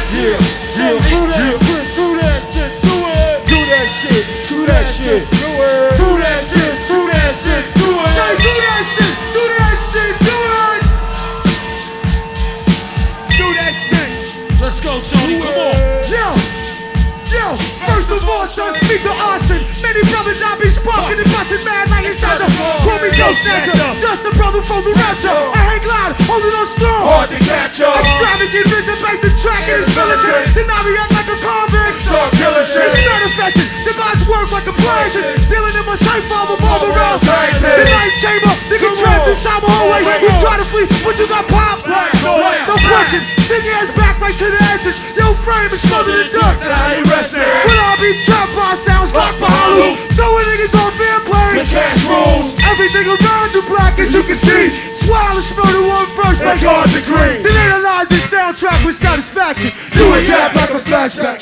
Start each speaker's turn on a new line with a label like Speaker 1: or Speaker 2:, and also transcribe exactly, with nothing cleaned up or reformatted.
Speaker 1: yeah, yeah,
Speaker 2: do that
Speaker 1: yeah.
Speaker 2: shit, do that shit, do it.
Speaker 1: Do that shit, do that shit, do it.
Speaker 2: Do that shit, do that shit, do it.
Speaker 1: Say do that shit, do that shit, do it. Do that shit.
Speaker 2: Let's go, Tony, come on.
Speaker 1: Yo, yo, first of all, son, meet the arson. Many brothers I be sparking and busting mad like inside the call me Ghost Snatcher. Just a brother from the rapture. I hang glide, holding on strong.
Speaker 3: Hard to capture.
Speaker 1: Extravagant vision, bait the track in his military. Then I react like a convict.
Speaker 3: Start killing shit.
Speaker 1: It's manifested, the gods work like appliances. Dealing in my sight for a mother else.
Speaker 3: Sciences.
Speaker 1: The night chamber, nigga trapped inside my hallway. You try to flee, but you got popped. No question, sing your ass back right to the essence. Your frame is smothered in dirt.
Speaker 3: Now he resting.
Speaker 1: When I be trapped by sounds locked behind loose. Throwing niggas on fair
Speaker 3: The
Speaker 1: plays.
Speaker 3: cash rules.
Speaker 1: Everything around you black as you can see. Swallow the murder one first
Speaker 3: Make
Speaker 1: like
Speaker 3: God's agree.
Speaker 1: Then analyze this soundtrack with satisfaction.
Speaker 3: Do it tap like a flashback.